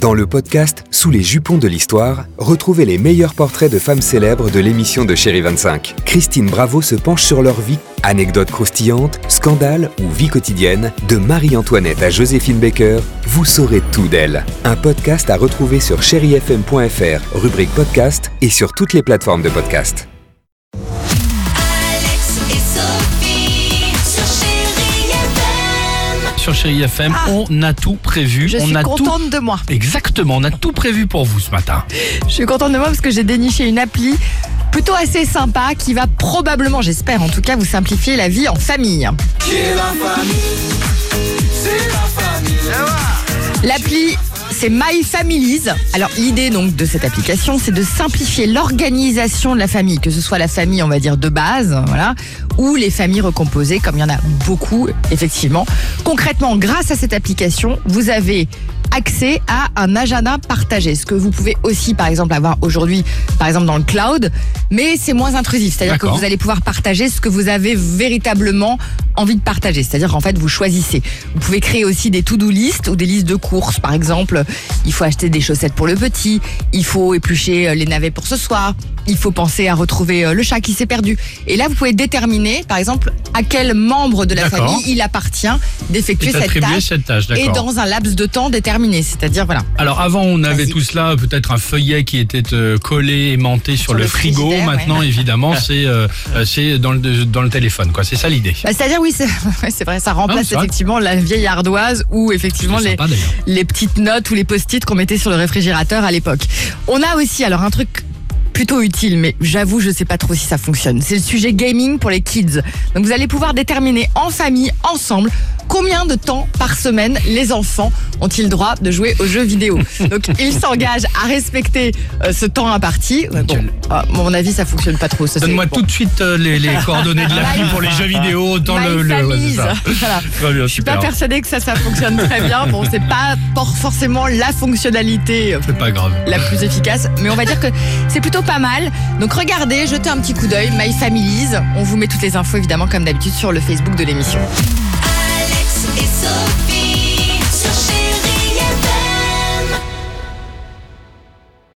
Dans le podcast Sous les jupons de l'histoire, retrouvez les meilleurs portraits de femmes célèbres de l'émission de Chérie 25. Christine Bravo se penche sur leur vie. Anecdotes croustillantes, scandales ou vie quotidienne, de Marie-Antoinette à Joséphine Baker, vous saurez tout d'elle. Un podcast à retrouver sur chérifm.fr, rubrique podcast et sur toutes les plateformes de podcast. Sur Chérie FM, on a tout prévu. Je suis contente de moi. Exactement, on a tout prévu pour vous ce matin. Je suis contente de moi parce que j'ai déniché une appli plutôt assez sympa qui va probablement, j'espère en tout cas, vous simplifier la vie en famille. L'appli, c'est My Families. Alors l'idée donc de cette application, c'est de simplifier l'organisation de la famille, que ce soit la famille, on va dire de base, voilà, ou les familles recomposées, comme il y en a beaucoup, effectivement. Concrètement, grâce à cette application, vous avez accès à un agenda partagé, ce que vous pouvez aussi par exemple avoir aujourd'hui par exemple dans le cloud, mais c'est moins intrusif, c'est-à-dire que vous allez pouvoir partager ce que vous avez véritablement envie de partager, c'est-à-dire qu'en fait vous choisissez. Vous pouvez créer aussi des to-do list ou des listes de courses, par exemple il faut acheter des chaussettes pour le petit, il faut éplucher les navets pour ce soir, il faut penser à retrouver le chat qui s'est perdu, et là vous pouvez déterminer par exemple à quel membre de la famille il appartient d'effectuer cette tâche et dans un laps de temps déterminé. C'est-à-dire, voilà. Alors avant, on avait tout cela, peut-être un feuillet qui était collé, aimanté sur le frigo. Maintenant, évidemment, c'est dans le téléphone, quoi. C'est ça l'idée. C'est-à-dire, oui, c'est vrai, ça remplace effectivement la vieille ardoise ou effectivement les petites notes ou les post-it qu'on mettait sur le réfrigérateur à l'époque. On a aussi, alors, un truc plutôt utile, mais j'avoue, je sais pas trop si ça fonctionne. C'est le sujet gaming pour les kids. Donc vous allez pouvoir déterminer en famille, ensemble, combien de temps par semaine les enfants ont-ils droit de jouer aux jeux vidéo. Donc ils s'engagent à respecter ce temps imparti. Bon, à mon avis, ça fonctionne pas trop. Donne-moi tout de suite les coordonnées de l'appli pour les jeux vidéo. Autant Voilà. Je suis pas persuadée que ça fonctionne très bien. Bon, c'est pas forcément la fonctionnalité c'est pas grave. La plus efficace, mais on va dire que c'est plutôt pas mal. Donc regardez, jetez un petit coup d'œil, My Families. On vous met toutes les infos évidemment comme d'habitude sur le Facebook de l'émission. Alex et Sophie sur Chérie.